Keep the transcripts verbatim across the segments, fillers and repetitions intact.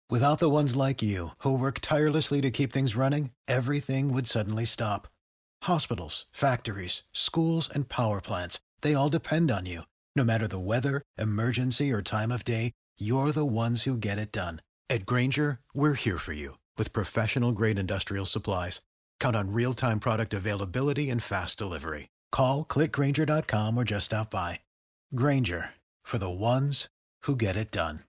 Without the ones like you, who work tirelessly to keep things running, everything would suddenly stop. Hospitals, factories, schools, and power plants, they all depend on you. No matter the weather, emergency, or time of day, you're the ones who get it done. At Grainger, we're here for you with professional-grade industrial supplies. Count on real-time product availability and fast delivery. Call, click Grainger dot com, or just stop by. Grainger, for the ones who get it done.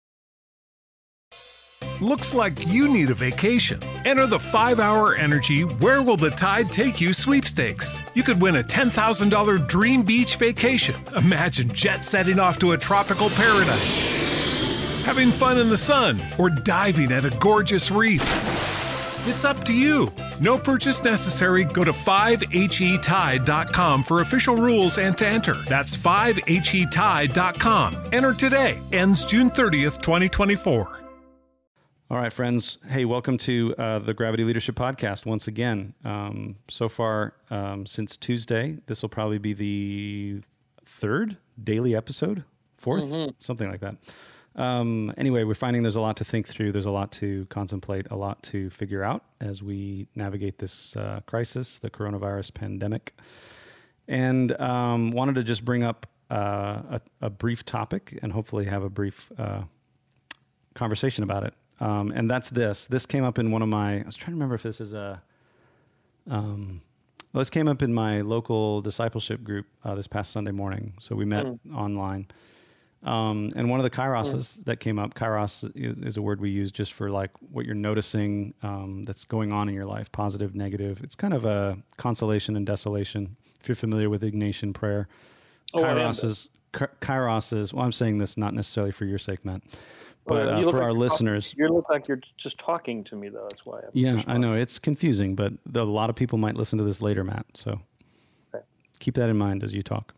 Looks like you need a vacation. Enter the five hour Energy Where Will the Tide Take You sweepstakes. You could win a ten thousand dollars dream beach vacation. Imagine jet setting off to a tropical paradise, having fun in the sun, or diving at a gorgeous reef. It's up to you. No purchase necessary. Go to five H E tide dot com for official rules and to enter. That's five H E tide dot com. Enter today. Ends June thirtieth, twenty twenty-four. All right, friends. Hey, welcome to uh, the Gravity Leadership Podcast once again. Um, so far, um, since Tuesday, this will probably be the third daily episode, fourth, mm-hmm. something like that. Um, anyway, we're finding there's a lot to think through. There's a lot to contemplate, a lot to figure out as we navigate this uh, crisis, the coronavirus pandemic. And um, wanted to just bring up uh, a, a brief topic and hopefully have a brief uh, conversation about it. Um, and that's this. This came up in one of my, I was trying to remember if this is a, um, well, this came up in my local discipleship group uh, this past Sunday morning. So we met mm. online. Um, and one of the kairoses mm. that came up, kairos is, is a word we use just for like what you're noticing um, that's going on in your life, positive, negative. It's kind of a consolation and desolation. If you're familiar with Ignatian prayer, oh, kairos is, kairos is, well, I'm saying this not necessarily for your sake, Matt. But uh, for like our listeners, you look like you're just talking to me, though. That's why. I'm yeah, I know it's confusing, but a lot of people might listen to this later, Matt. So okay. Keep that in mind as you talk.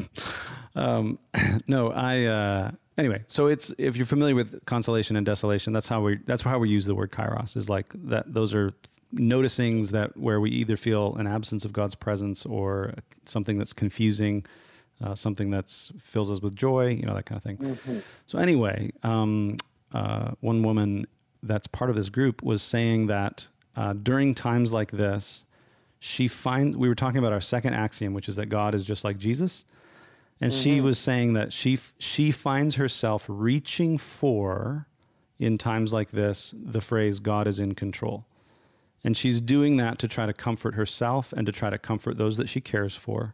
um, no, I. Uh, anyway, so it's if you're familiar with consolation and desolation, that's how we that's how we use the word kairos. Is like that. Those are noticings that where we either feel an absence of God's presence or something that's confusing. Uh, something that fills us with joy, you know, that kind of thing. Mm-hmm. So anyway, um, uh, one woman that's part of this group was saying that uh, during times like this, she finds, we were talking about our second axiom, which is that God is just like Jesus. And mm-hmm. she was saying that she she finds herself reaching for, in times like this, the phrase, God is in control. And she's doing that to try to comfort herself and to try to comfort those that she cares for.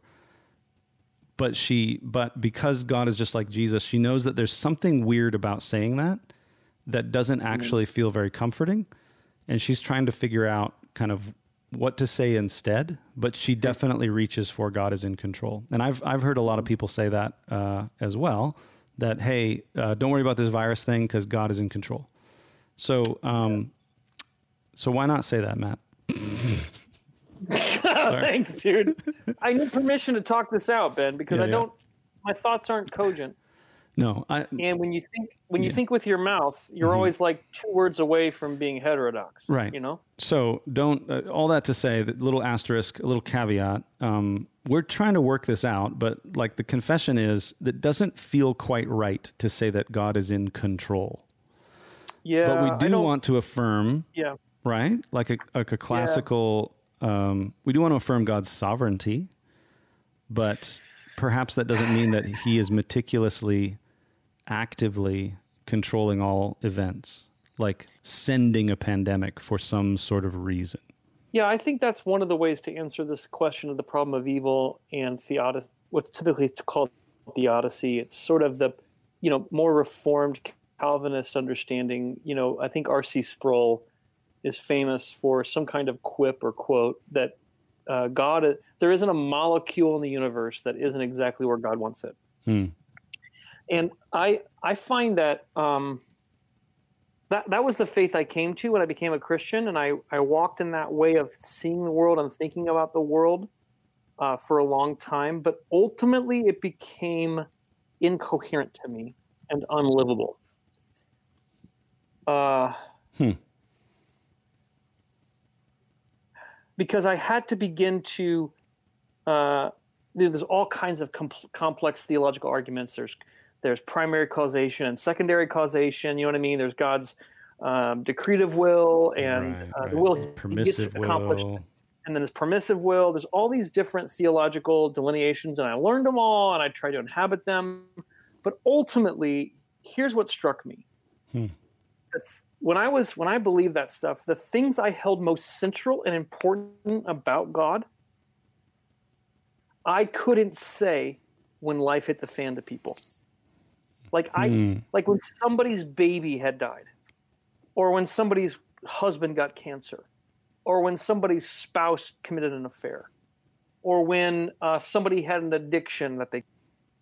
But she, but because God is just like Jesus, she knows that there's something weird about saying that, that doesn't actually feel very comforting. And she's trying to figure out kind of what to say instead, but she definitely reaches for God is in control. And I've, I've heard a lot of people say that uh, as well, that, hey, uh, don't worry about this virus thing because God is in control. So, um, yeah. so why not say that, Matt? Thanks, dude. I need permission to talk this out, Ben, because yeah, I don't. Yeah. My thoughts aren't cogent. No, I. And when you think, when you yeah. think with your mouth, you're mm-hmm. always like two words away from being heterodox. Right. You know. So don't. Uh, all that to say, that little asterisk, a little caveat. Um, we're trying to work this out, but like the confession is that doesn't feel quite right to say that God is in control. Yeah. But we do want to affirm. Yeah. Right. Like a like a classical. Yeah. Um, we do want to affirm God's sovereignty, but perhaps that doesn't mean that he is meticulously, actively controlling all events, like sending a pandemic for some sort of reason. Yeah, I think that's one of the ways to answer this question of the problem of evil and theodicy, what's typically called theodicy. It's sort of the, you know, more reformed Calvinist understanding. You know, I think R C Sproul is famous for some kind of quip or quote that uh, God, there isn't a molecule in the universe that isn't exactly where God wants it. Hmm. And I I find that um, that that was the faith I came to when I became a Christian, and I, I walked in that way of seeing the world and thinking about the world uh, for a long time. But ultimately, it became incoherent to me and unlivable. Uh, hmm. Because I had to begin to, uh, there's all kinds of com- complex theological arguments. There's there's primary causation and secondary causation. You know what I mean? There's God's um, decretive will and Right, uh, right. the will he Permissive gets accomplished. will. And then there's permissive will. There's all these different theological delineations, and I learned them all, and I tried to inhabit them. But ultimately, here's what struck me. Hmm. When I was when I believed that stuff, the things I held most central and important about God, I couldn't say when life hit the fan to people. Like I Hmm. like when somebody's baby had died, or when somebody's husband got cancer, or when somebody's spouse committed an affair, or when uh, somebody had an addiction that they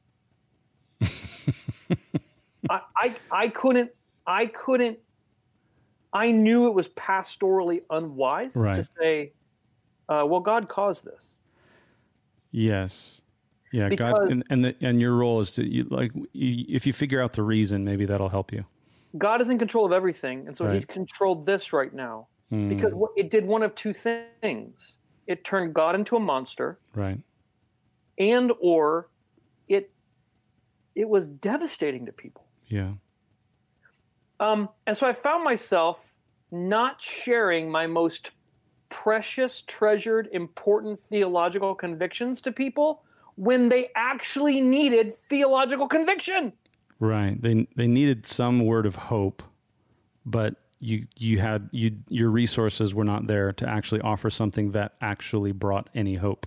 I, I I couldn't I couldn't I knew it was pastorally unwise Right. to say, uh, well, God caused this. Yes. Yeah, Because- God, and and, the, and your role is to you, like you, if you figure out the reason, maybe that'll help you. God is in control of everything, and so Right. He's controlled this right now Mm, because what, it did one of two things: it turned God into a monster, right. and or it it was devastating to people. Yeah. Um, and so I found myself not sharing my most precious, treasured, important theological convictions to people when they actually needed theological conviction. Right. They they needed some word of hope, but you you had you your resources were not there to actually offer something that actually brought any hope.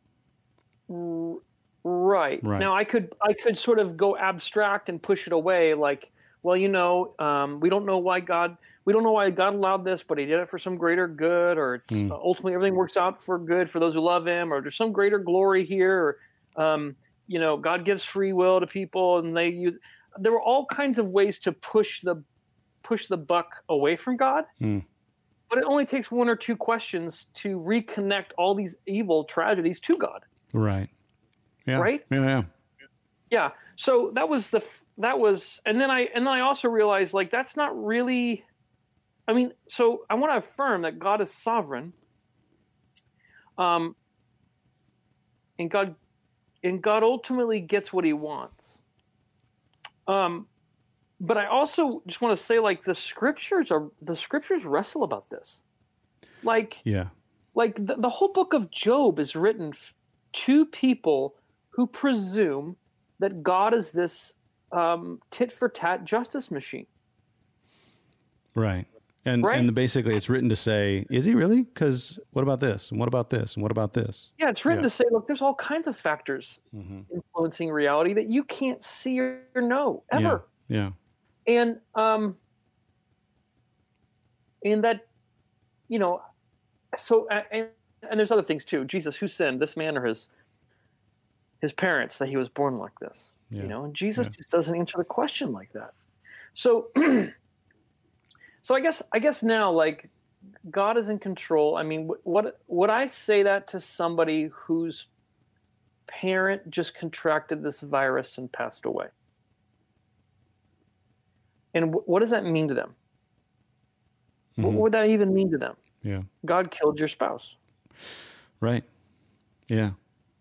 Right. Right. Now I could I could sort of go abstract and push it away, like, well, you know, um, we don't know why God we don't know why God allowed this, but He did it for some greater good, or it's Mm. uh, ultimately everything works out for good for those who love Him, or there's some greater glory here, or um, you know, God gives free will to people, and they use. There were all kinds of ways to push the push the buck away from God. Mm. But it only takes one or two questions to reconnect all these evil tragedies to God. Right. Yeah. Right? Yeah. Yeah. Yeah. So that was the that was, and then I and then I also realized, like, that's not really. I mean, so I want to affirm that God is sovereign. Um. And God, and God ultimately gets what He wants. Um. But I also just want to say, like, the scriptures are the scriptures wrestle about this. Like, Yeah. like the, the whole book of Job is written f- to people who presume that God is this um, tit for tat justice machine. Right. And Right? and the, basically it's written to say, is He really? Because what about this? And what about this? And what about this? Yeah, it's written Yeah. to say, look, there's all kinds of factors Mm-hmm. influencing reality that you can't see or know ever. Yeah. And um, and that, you know, so and and there's other things too. Jesus, who sinned, this man or his his parents, that he was born like this? Yeah. You know, and Jesus Yeah. just doesn't answer the question like that. So, so I guess I guess now, like, God is in control. I mean, wh- what would I say that to somebody whose parent just contracted this virus and passed away? And wh- what does that mean to them? What Mhm. would that even mean to them? Yeah. God killed your spouse. Right. Yeah.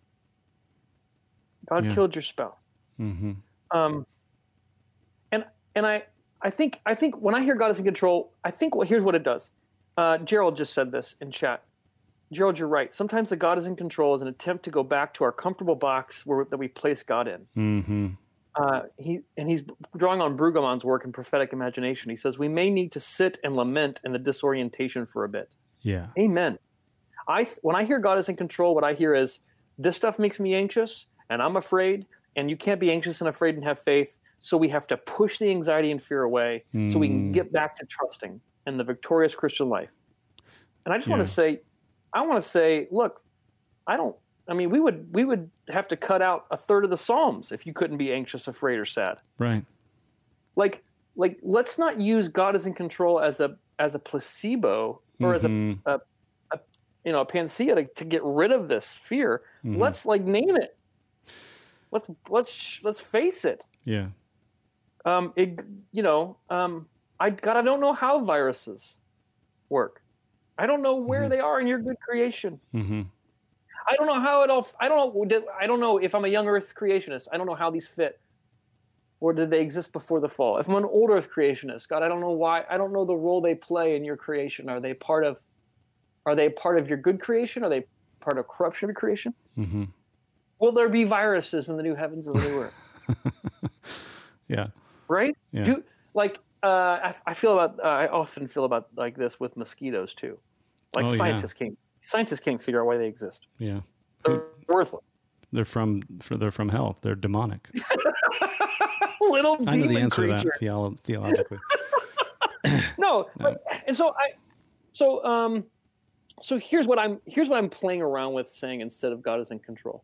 God Yeah. killed your spouse. Mm-hmm. Um, and and I I think I think when I hear God is in control, I think well, here's what it does. Uh, Gerald just said this in chat. Gerald, you're right. Sometimes the God is in control is an attempt to go back to our comfortable box where that we place God in. Mm-hmm. Uh, he and he's drawing on Brueggemann's work in prophetic imagination. He says we may need to sit and lament in the disorientation for a bit. Yeah. Amen. I when I hear God is in control, what I hear is this stuff makes me anxious and I'm afraid, and you can't be anxious and afraid and have faith. So we have to push the anxiety and fear away so we can Mm. get back to trusting in the victorious Christian life. And I just want Yeah. to say, I want to say, look, I don't. I mean, we would we would have to cut out a third of the Psalms if you couldn't be anxious, afraid, or sad. Right. Like, like let's not use God is in control as a as a placebo or as a, Mhm. a, a you know a panacea to, to get rid of this fear. Mhm. Let's like name it. Let's let's let's face it. Yeah. Um, it you know um, I God I don't know how viruses work. I don't know where Mhm. they are in your good creation. Mm-hmm. I don't know how it all. I don't know. I don't know if I'm a young Earth creationist. I don't know how these fit. or did they exist before the fall? If I'm an old earth creationist, God, I don't know why, I don't know the role they play in your creation. Are they part of, are they part of your good creation? Are they part of corruption of your creation? Mm-hmm. Will there be viruses in the new heavens and the new earth? Yeah. Right? Yeah. Do, like, uh, I, I feel about, uh, I often feel about like this with mosquitoes too. Like Oh, scientists yeah. can't, scientists can't figure out why they exist. Yeah. They're worthless. They're from they're from hell. They're demonic. Little I know demon the answer creature. to that theolo- theologically. No, like, and so I, so um, so here's what I'm here's what I'm playing around with saying instead of God is in control,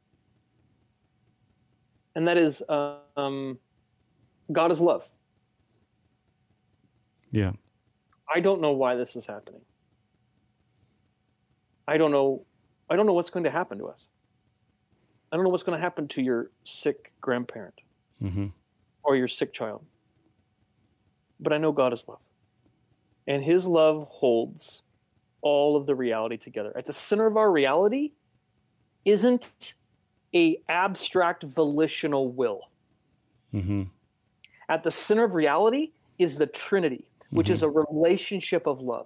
and that is um, God is love. Yeah. I don't know why this is happening. I don't know. I don't know what's going to happen to us. I don't know what's going to happen to your sick grandparent Mm-hmm. or your sick child. But I know God is love. And his love holds all of the reality together. At the center of our reality isn't a abstract volitional will. Mm-hmm. At the center of reality is the Trinity, which Mm-hmm. is a relationship of love.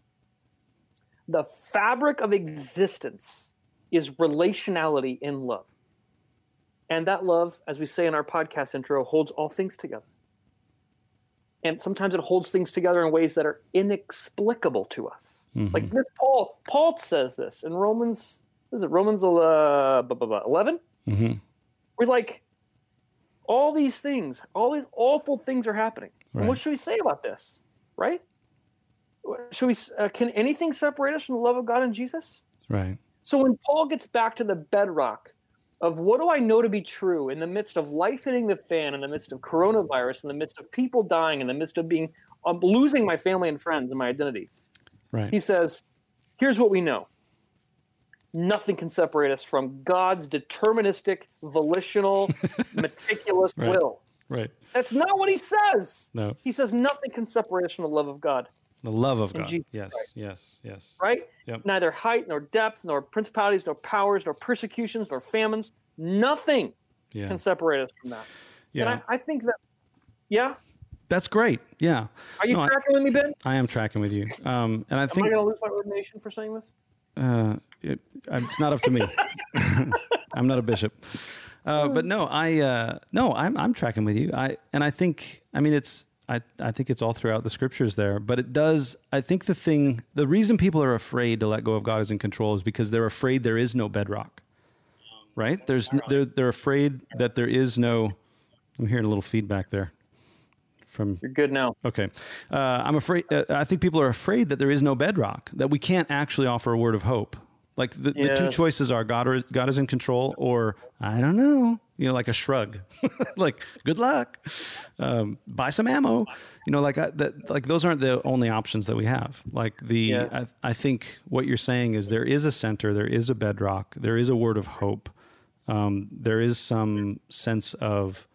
The fabric of existence is relationality in love. And that love, as we say in our podcast intro, holds all things together. And sometimes it holds things together in ways that are inexplicable to us. Mm-hmm. Like this Paul, Paul says this in Romans, is it Romans uh, eleven? Mm-hmm. Where he's like, all these things, all these awful things are happening. Right. And what should we say about this? Right? Should we? Uh, can anything separate us from the love of God in Jesus? Right. So when Paul gets back to the bedrock of what do I know to be true in the midst of life hitting the fan, in the midst of coronavirus, in the midst of people dying, in the midst of being um, losing my family and friends and my identity, Right. he says, "Here's what we know: nothing can separate us from God's deterministic, volitional, meticulous Right. will." Right. That's not what he says. No. He says nothing can separate us from the love of God. The love of In God. Jesus Yes. Christ. Yes. Yes. Right? Yep. Neither height, nor depth, nor principalities, nor powers, nor persecutions, nor famines. Nothing Yeah. can separate us from that. Yeah. And I, I think that, yeah? That's great. Yeah. Are you No, I- tracking with me, Ben? I am tracking with you. Um, and I Am think I going to lose my ordination for saying this? uh, it, it's not up to me. I'm not a bishop. Uh, but no, I uh, no, I'm I'm tracking with you. I and I think I mean it's I I think it's all throughout the scriptures there. But it does. I think the thing, the reason people are afraid to let go of God is in control is because they're afraid there is no bedrock. Right? There's they're they're afraid that there is no. I'm hearing a little feedback there. From You're good now. okay, uh, I'm afraid. Uh, I think people are afraid that there is no bedrock, that we can't actually offer a word of hope. Like the, the two Yes. choices are God or God is in control, or I don't know, you know, like a shrug, like good luck, um, buy some ammo, you know, like I, that. Like those aren't the only options that we have. Like the, Yes. I, I think what you're saying is there is a center, there is a bedrock, there is a word of hope, um, there is some sense of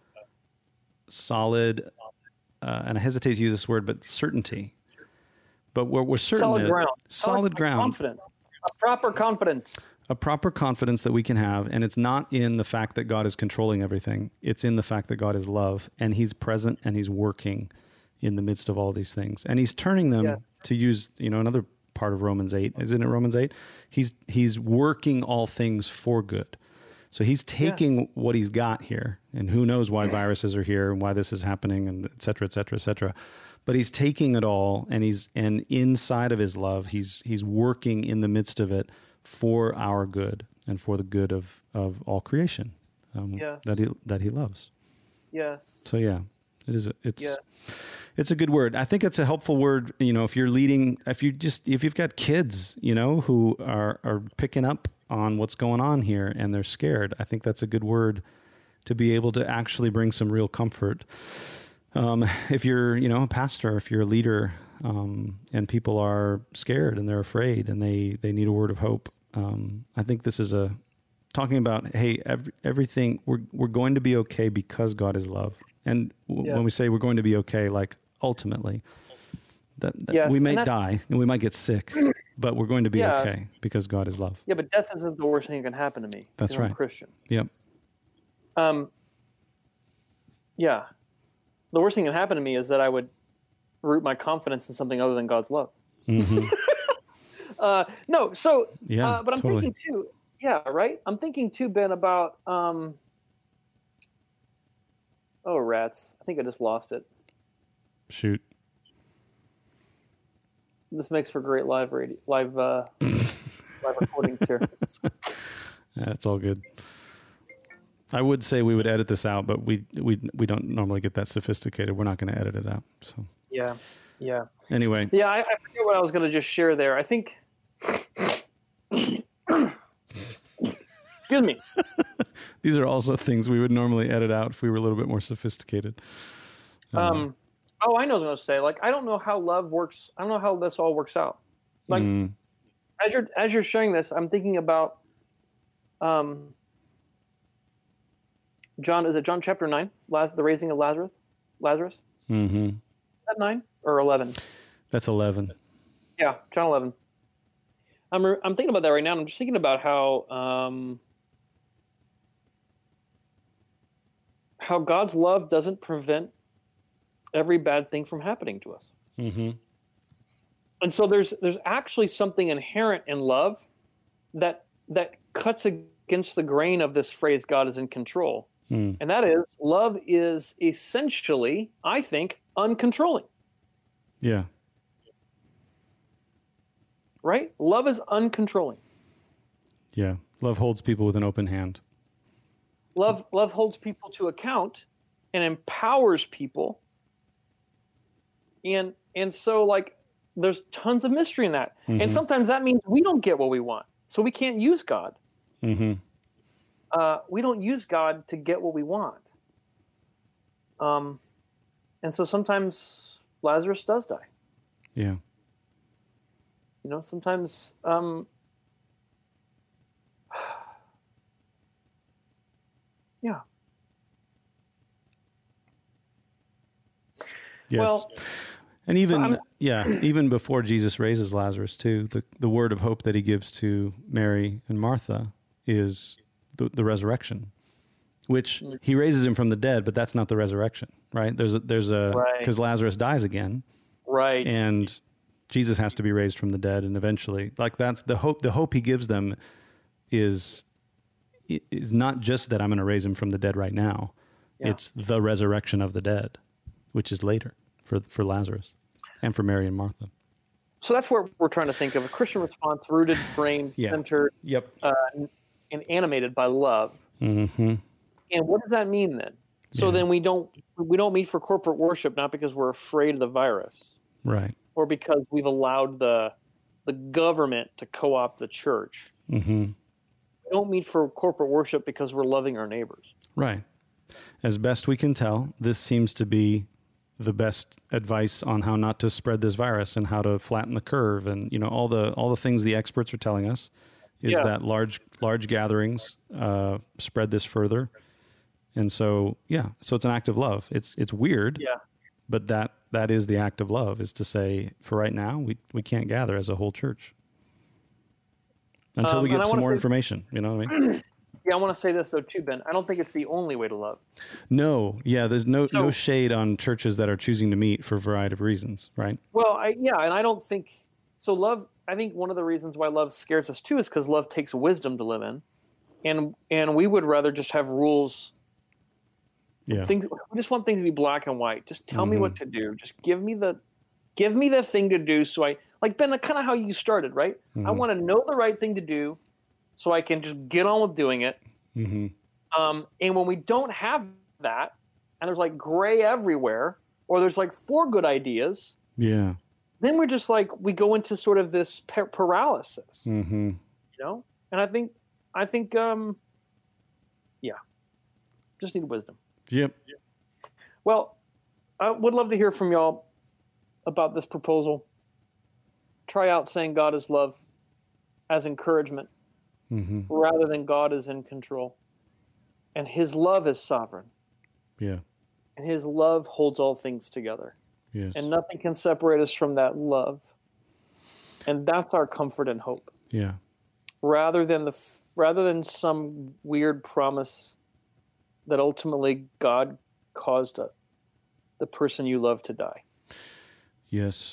solid. Uh, and I hesitate to use this word, but certainty. But we're, we're certain Solid that- ground. solid ground, Confidence. A proper confidence. a proper confidence that we can have, and it's not in the fact that God is controlling everything. It's in the fact that God is love, and He's present and He's working in the midst of all these things, and He's turning them Yeah. to use, you know, another part of Romans eight. Isn't it Romans eight? He's He's working all things for good. So He's taking what He's got here, and who knows why viruses are here and why this is happening, and et cetera, et cetera, et cetera. But He's taking it all, and He's and inside of His love, He's He's working in the midst of it for our good and for the good of, of all creation um, Yes. that He that He loves. Yes. So yeah, it is. A, it's Yeah. it's a good word. I think it's a helpful word. You know, if you're leading, if you just if you've got kids, you know, who are are picking up on what's going on here and they're scared, I think that's a good word to be able to actually bring some real comfort. Um, if you're, you know, a pastor, if you're a leader, um, and people are scared and they're afraid and they they need a word of hope, um, I think this is a talking about, hey, every, everything we're we're going to be okay because God is love. And w- Yeah. when we say we're going to be okay, like ultimately, that, that Yes, we and may that's- die and we might get sick, but we're going to be Yeah. okay because God is love. Yeah, but death isn't the worst thing that can happen to me. That's because I'm a right. Christian. Yep. Um, yeah. the worst thing that happened to me is that I would root my confidence in something other than God's love. Mm-hmm. uh, no, so, Yeah, uh, but I'm totally. thinking too, yeah, right? I'm thinking too, Ben, about, um, oh, rats. I think I just lost it. Shoot. This makes for great live radio, live, uh, live recordings here. Yeah, it's all good. I would say we would edit this out, but we we we don't normally get that sophisticated. We're not going to edit it out. So Yeah, yeah. anyway, Yeah, I, I forget what I was going to just share there. I think, excuse me. these are also things we would normally edit out if we were a little bit more sophisticated. Um, oh, I know what I was going to say. Like, I don't know how love works. I don't know how this all works out. Like, Mm. as you're as you're sharing this, I'm thinking about, um, John. Is it John chapter nine? Laz, the raising of Lazarus. Lazarus. Mm-hmm. Is that nine or eleven? That's eleven. Yeah, John eleven. I'm re- I'm thinking about that right now. And I'm just thinking about how um, how God's love doesn't prevent every bad thing from happening to us. Mm-hmm. And so there's there's actually something inherent in love that that cuts against the grain of this phrase "God is in control," Mm. and that is love is essentially, I think, uncontrolling. Yeah. Right? Love is uncontrolling. Yeah. Love holds people with an open hand. Love love holds people to account and empowers people. And and so like there's tons of mystery in that. Mhm. And sometimes that means we don't get what we want. So we can't use God. Mm-hmm. Uh, we don't use God to get what we want. Um, and so sometimes Lazarus does die. Yeah. You know, sometimes um, yeah. Yes. Well, and even I'm- yeah, even before Jesus raises Lazarus too, the, the word of hope that he gives to Mary and Martha is the, the resurrection, which Mm. he raises him from the dead, but that's not the resurrection, right? There's a, there's a Right. because Lazarus dies again, right. and Jesus has to be raised from the dead, and eventually, like that's the hope. The hope he gives them is is not just that I'm going to raise him from the dead right now. Yeah. It's the resurrection of the dead, which is later for for Lazarus and for Mary and Martha. So that's what we're trying to think of: a Christian response rooted, framed, Yeah. centered, Yep. uh, and animated by love. Mm-hmm. And what does that mean then? So Yeah. then we don't we don't meet for corporate worship not because we're afraid of the virus Right. or because we've allowed the the government to co-opt the church. Mm-hmm. We don't meet for corporate worship because we're loving our neighbors. Right. As best we can tell, this seems to be the best advice on how not to spread this virus and how to flatten the curve, and you know all the all the things the experts are telling us is Yeah. that large large gatherings uh, spread this further, and so yeah, so it's an act of love. It's it's weird, Yeah. but that that is the act of love, is to say for right now we we can't gather as a whole church until Um, we and get I some wanna more say- information. You know what I mean? Yeah, I want to say this though too, Ben. I don't think it's the only way to love. No, yeah, there's no So- no shade on churches that are choosing to meet for a variety of reasons, right? Well, I yeah, and I don't think so. Love. I think one of the reasons why love scares us too is because love takes wisdom to live in, and and we would rather just have rules. Yeah. Things we just want things to be black and white. Just tell me Mhm. what to do. Just give me the give me the thing to do. So I like Ben. That's kind of how you started, right? I Mhm. want to know the right thing to do, so I can just get on with doing it. Mm-hmm. Um, and when we don't have that, and there's like gray everywhere, or there's like four good ideas, Yeah. then we're just like we go into sort of this par- paralysis, Mm-hmm. you know. And I think, I think, um, yeah, just need wisdom. Yep. Well, I would love to hear from y'all about this proposal. Try out saying God is love as encouragement Mm-hmm. rather than God is in control, and His love is sovereign, Yeah. and His love holds all things together. Yes. And nothing can separate us from that love. And that's our comfort and hope, yeah. rather than the rather than some weird promise that ultimately God caused a the person you love to die. Yes.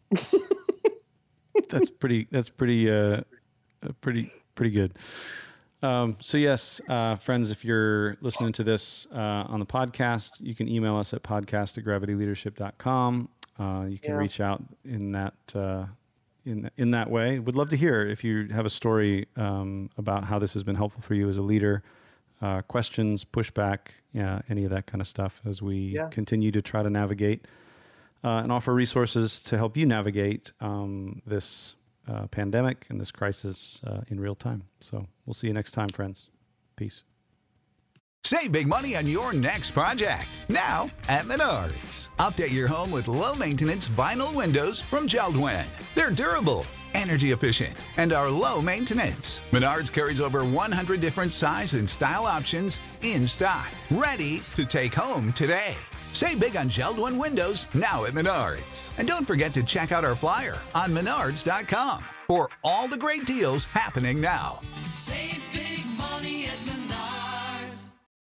That's pretty, that's pretty, uh, pretty, pretty good. Um, so yes, uh, friends, if you're listening to this, uh, on the podcast, you can email us at podcast at gravity leadership dot com. Uh, you can yeah. reach out in that, uh, in, in that way. Would love to hear if you have a story, um, about how this has been helpful for you as a leader, uh, questions, pushback, yeah, any of that kind of stuff as we yeah. continue to try to navigate, uh, and offer resources to help you navigate, um, this, Uh, pandemic and this crisis uh, in real time. So we'll see you next time, friends. Peace. Save big money on your next project now at Menards. Update your home with low-maintenance vinyl windows from JELD-WEN. They're durable, energy efficient, and are low maintenance. Menards carries over one hundred different size and style options in stock, ready to take home today. Save big on JELD-WEN windows now at Menards. And don't forget to check out our flyer on menards dot com for all the great deals happening now. Save